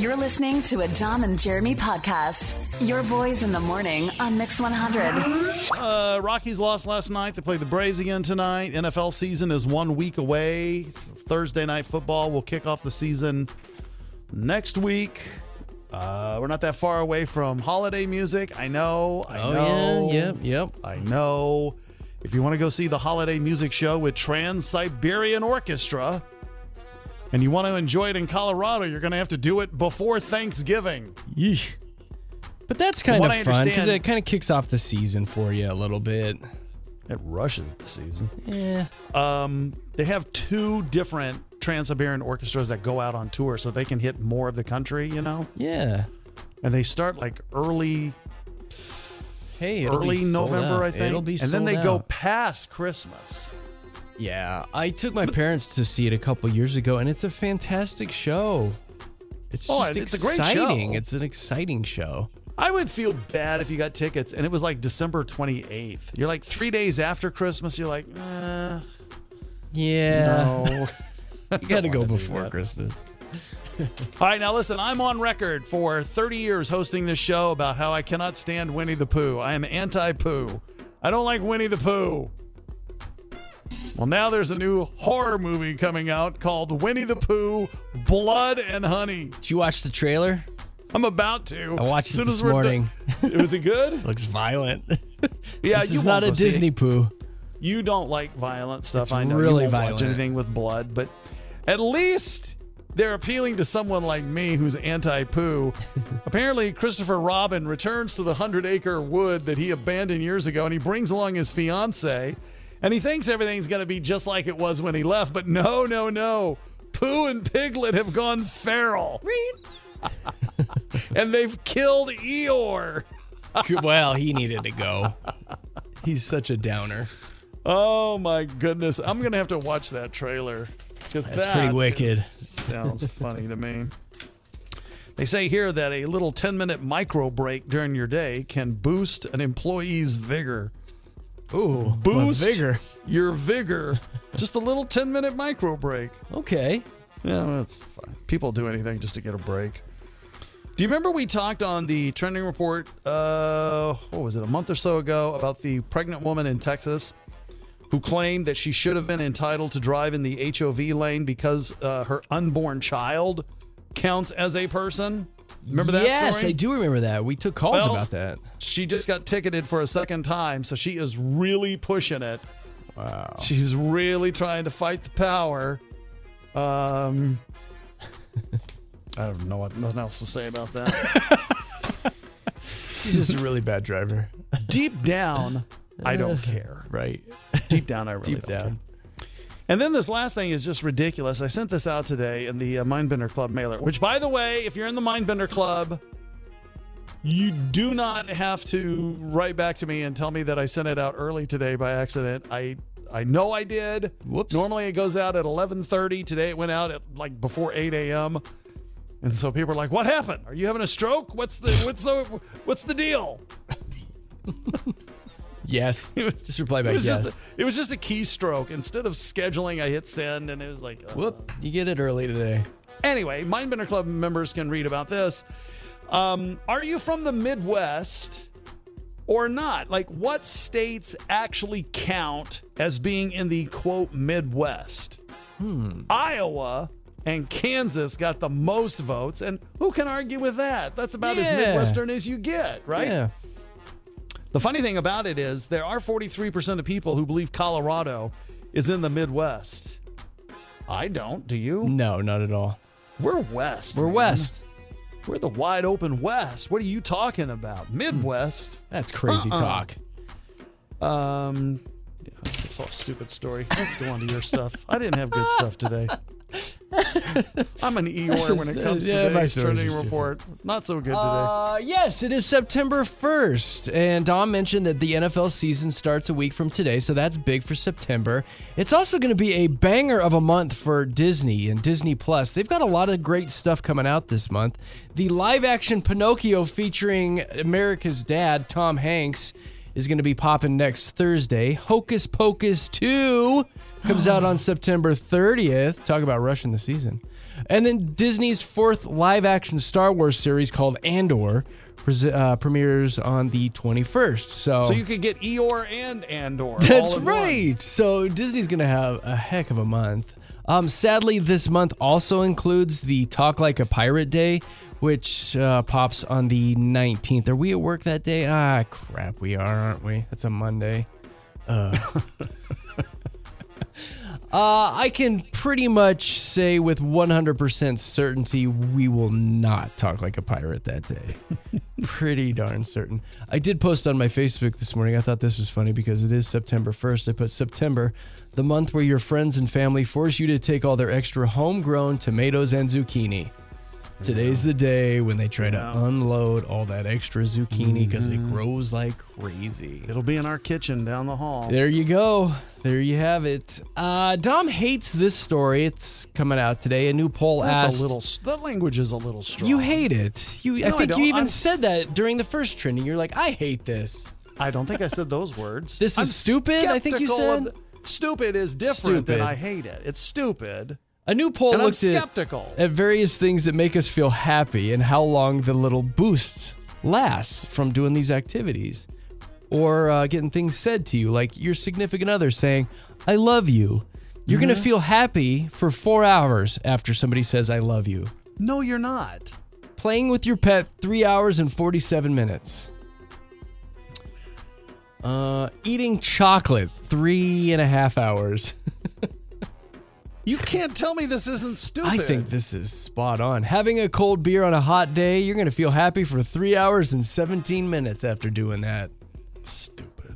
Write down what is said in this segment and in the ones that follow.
You're listening to a Dom and Jeremy podcast. Your boys in the morning on Mix 100. Rockies lost last night. They play the Braves again tonight. NFL season is 1 week away. Thursday night football will kick off the season next week. We're not that far away from holiday music. I know. Yep. I know. If you want to go see the holiday music show with Trans-Siberian Orchestra, and you want to enjoy it in Colorado, you're going to have to do it before Thanksgiving. Yeesh. But that's kind of fun because it kind of kicks off the season for you a little bit. It rushes the season. Yeah. They have two different Trans-Siberian Orchestras that go out on tour so they can hit more of the country, you know? Yeah. And they start like early November, I think. It'll be and then they sold go out. past Christmas. Yeah, I took my parents to see it a couple years ago, and it's a fantastic show. It's just it's exciting. a great show. It's an exciting show. I would feel bad if you got tickets and it was like December 28th. You're like 3 days after Christmas. You're like, Yeah. no. You got to go before Christmas. All right, now listen, I'm on record for 30 years hosting this show about how I cannot stand Winnie the Pooh. I am anti-Pooh. I don't like Winnie the Pooh. Well, now there's a new horror movie coming out called Winnie the Pooh, Blood and Honey. Did you watch the trailer? I'm about to. I watched it this morning. Was it good? Looks violent. Yeah, this you is won't not a go see Disney it. Pooh. You don't like violent stuff. It's I know. really you won't violent. watch anything with blood, but at least they're appealing to someone like me who's anti-Pooh. Apparently, Christopher Robin returns to the 100-acre wood that he abandoned years ago, and he brings along his fiancée, and he thinks everything's going to be just like it was when he left, but no. Pooh and Piglet have gone feral. And they've killed Eeyore. Well, he needed to go. He's such a downer. Oh, my goodness. I'm going to have to watch that trailer. That's pretty wicked. Sounds funny to me. They say here that a little 10-minute micro break during your day can boost an employee's vigor. Ooh, Boost vigor. your vigor. Just a little 10-minute micro break. Okay. Yeah, that's fine. People do anything just to get a break. Do you remember we talked on the trending report, what was it, a month or so ago, about the pregnant woman in Texas who claimed that she should have been entitled to drive in the HOV lane because her unborn child counts as a person? Remember that story? Yes, I do remember that. We took calls about that. She just got ticketed for a second time, so she is really pushing it. Wow. She's really trying to fight the power. I don't know nothing else to say about that. She's just a really bad driver. Deep down, I don't care. Right. Deep down, I really Deep don't down. care. And then this last thing is just ridiculous. I sent this out today in the Mindbender Club mailer, which, by the way, if you're in the Mindbender Club, you do not have to write back to me and tell me that I sent it out early today by accident. I know I did. Whoops. Normally it goes out at 11:30. Today it went out at like before 8 a.m. And so people are like, "What happened? Are you having a stroke? What's the deal?" Yes. Just reply back, It was yes. it was just a keystroke. Instead of scheduling, I hit send, and it was like, Whoop. You get it early today. Anyway, Mindbender Club members can read about this. Are you from the Midwest or not? Like, what states actually count as being in the, quote, Midwest? Iowa and Kansas got the most votes, and who can argue with that? That's about as Midwestern as you get, right? Yeah. The funny thing about it is there are 43% of people who believe Colorado is in the Midwest. I don't. Do you? No, not at all. We're West. We're man. West. We're the wide open West. What are you talking about? Midwest? That's crazy talk. Yeah, that's a stupid story. Let's go on to your stuff. I didn't have good stuff today. I'm an Eeyore when it comes to today's trending report. Not so good today. Yes, it is September 1st, and Dom mentioned that the NFL season starts a week from today, so that's big for September. It's also going to be a banger of a month for Disney and Disney Plus. They've got a lot of great stuff coming out this month. The live-action Pinocchio featuring America's dad, Tom Hanks, is going to be popping next Thursday. Hocus Pocus 2 comes out on September 30th. Talk about rushing the season. And then Disney's 4th live-action Star Wars series called Andor premieres on the 21st. So you could get Eeyore and Andor. That's all in right. one. So Disney's going to have a heck of a month. Sadly, this month also includes the Talk Like a Pirate Day, which pops on the 19th. Are we at work that day? Ah, crap, we are, aren't we? It's a Monday. I can pretty much say with 100% certainty we will not talk like a pirate that day. Pretty darn certain. I did post on my Facebook this morning. I thought this was funny because it is September 1st. I put September, the month where your friends and family force you to take all their extra homegrown tomatoes and zucchini. Today's the day when they try to unload all that extra zucchini because it grows like crazy. It'll be in our kitchen down the hall. There you go. There you have it. Dom hates this story. It's coming out today. A new poll asked... The language is a little strong. You hate it. I think don't. you even said that during the first trending. You're like, I hate this. I don't think I said those words. This is stupid, I think you said? Stupid is different than I hate it. It's stupid. A new poll And looked I'm skeptical. at various things that make us feel happy and how long the little boosts last from doing these activities. Or getting things said to you, like your significant other saying, I love you. You're going to feel happy for 4 hours after somebody says, I love you. No, you're not. Playing with your pet, 3 hours and 47 minutes. Eating chocolate, 3.5 hours. You can't tell me this isn't stupid. I think this is spot on. Having a cold beer on a hot day, you're going to feel happy for 3 hours and 17 minutes after doing that. Stupid.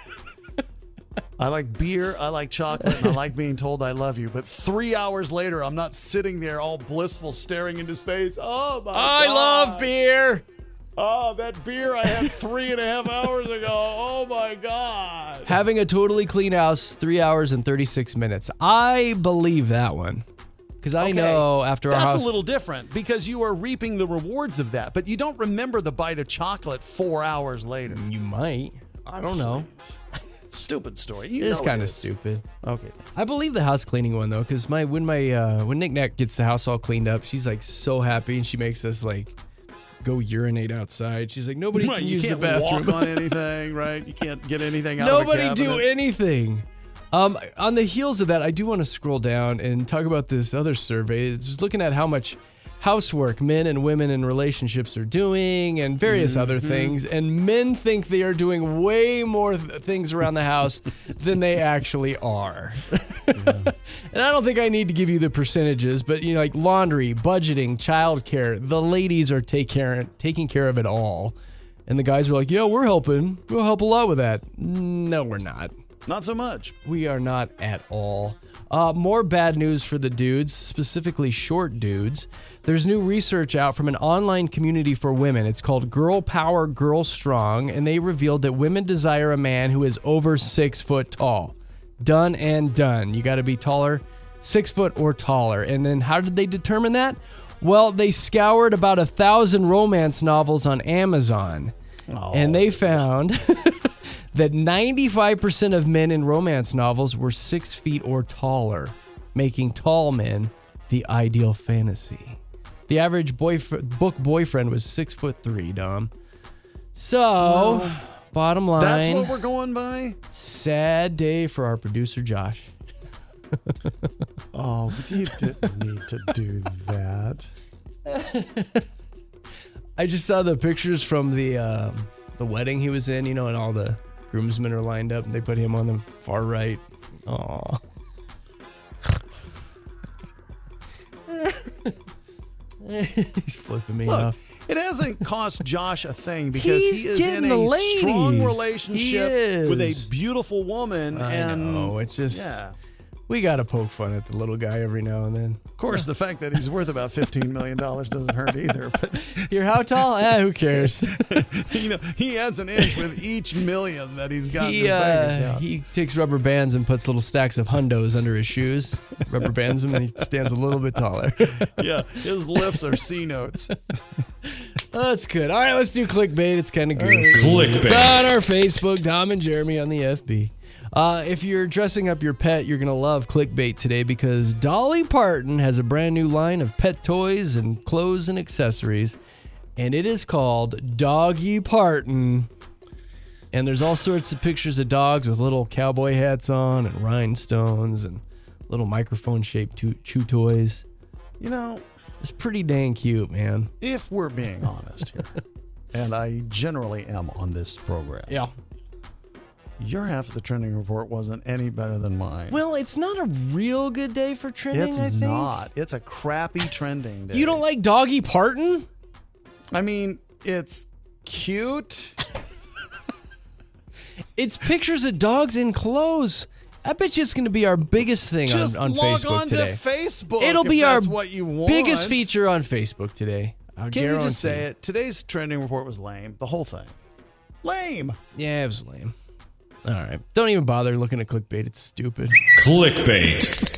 I like beer, I like chocolate, and I like being told I love you. But 3 hours later, I'm not sitting there all blissful staring into space. Oh, my God. I love beer. Oh, that beer I had 3.5 hours ago. Oh, my God. Having a totally clean house, 3 hours and 36 minutes. I believe that one. Because I know after our house... That's a little different because you are reaping the rewards of that. But you don't remember the bite of chocolate 4 hours later. You might. I don't know. Stupid story. It's kind of stupid. Okay. I believe the house cleaning one, though, because when Nick Nack gets the house all cleaned up, she's like so happy and she makes us like... go urinate outside. She's like, nobody can use the bathroom. You can't walk on anything, right? You can't get anything out Nobody of the cabinet. do anything. On the heels of that, I do want to scroll down and talk about this other survey. It's just looking at how much housework men and women in relationships are doing and various other things. And men think they are doing way more things around the house than they actually are. And I don't think I need to give you the percentages, but like laundry, budgeting, childcare, the ladies are taking care of it all. And the guys are like, yeah, we're helping. We'll help a lot with that. No, we're not. Not so much. We are not at all. More bad news for the dudes, specifically short dudes. There's new research out from an online community for women. It's called Girl Power, Girl Strong, and they revealed that women desire a man who is over 6 foot tall. Done and done. You got to be taller, 6 foot or taller. And then how did they determine that? Well, they scoured about 1,000 romance novels on Amazon, and they found that 95% of men in romance novels were 6 feet or taller, making tall men the ideal fantasy. The average book boyfriend was 6'3", Dom. So, bottom line. That's what we're going by? Sad day for our producer, Josh. Oh, but you didn't need to do that. I just saw the pictures from the wedding he was in, and all the groomsmen are lined up, and they put him on the far right. Aw. He's flipping me off. It hasn't cost Josh a thing because he is in the a strong ladies. relationship with a beautiful woman. I know. It's just... Yeah. We got to poke fun at the little guy every now and then. Of course, the fact that he's worth about $15 million doesn't hurt either. But you're how tall? Who cares? He adds an inch with each million that he's got in his bank account. He takes rubber bands and puts little stacks of hundos under his shoes. Rubber bands them, and he stands a little bit taller. Yeah, his lifts are C notes. That's good. All right, let's do clickbait. It's kind of goofy. Clickbait. It's on our Facebook, Dom and Jeremy on the FB. If you're dressing up your pet, you're going to love clickbait today because Dolly Parton has a brand new line of pet toys and clothes and accessories, and it is called Doggy Parton. And there's all sorts of pictures of dogs with little cowboy hats on and rhinestones and little microphone-shaped chew toys. You know, it's pretty dang cute, man. if we're being honest here, and I generally am on this program, Yeah. your half of the trending report wasn't any better than mine. Well, it's not a real good day for trending, It's I think. not. It's a crappy trending day. You don't like Doggy Parton? I mean, it's cute. It's pictures of dogs in clothes. I bet you it's going to be our biggest thing Just on log Facebook on today. to Facebook. It'll if be our that's what you want. biggest feature on Facebook today. I'll Can you guarantee. just say it? Today's trending report was lame. The whole thing. Lame. Yeah, it was lame. All right. Don't even bother looking at clickbait. It's stupid. Clickbait.